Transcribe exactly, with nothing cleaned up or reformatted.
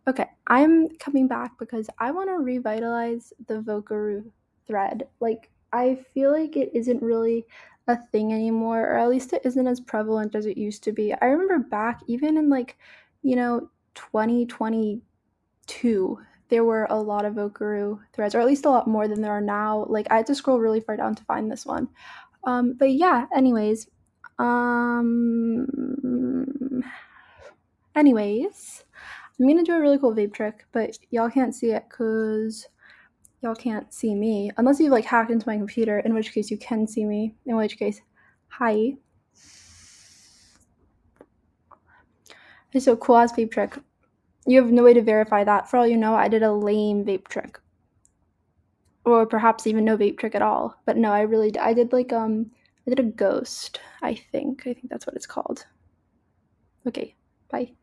Okay, I'm coming back because I want to revitalize the Vocaroo thread. Like, I feel like it isn't really a thing anymore, or at least it isn't as prevalent as it used to be. I remember back, even in like, you know, twenty twenty-two, there were a lot of Vocaroo threads, or at least a lot more than there are now. Like, I had to scroll really far down to find this one. Um, but yeah, anyways. Um, anyways. I'm gonna do a really cool vape trick, but y'all can't see it because y'all can't see me. Unless you like hacked into my computer, in which case you can see me. In which case, hi. It's a cool ass vape trick. You have no way to verify that. For all you know, I did a lame vape trick. Or perhaps even no vape trick at all. But no, I really did. I did like, um, I did a ghost, I think. I think that's what it's called. Okay, bye.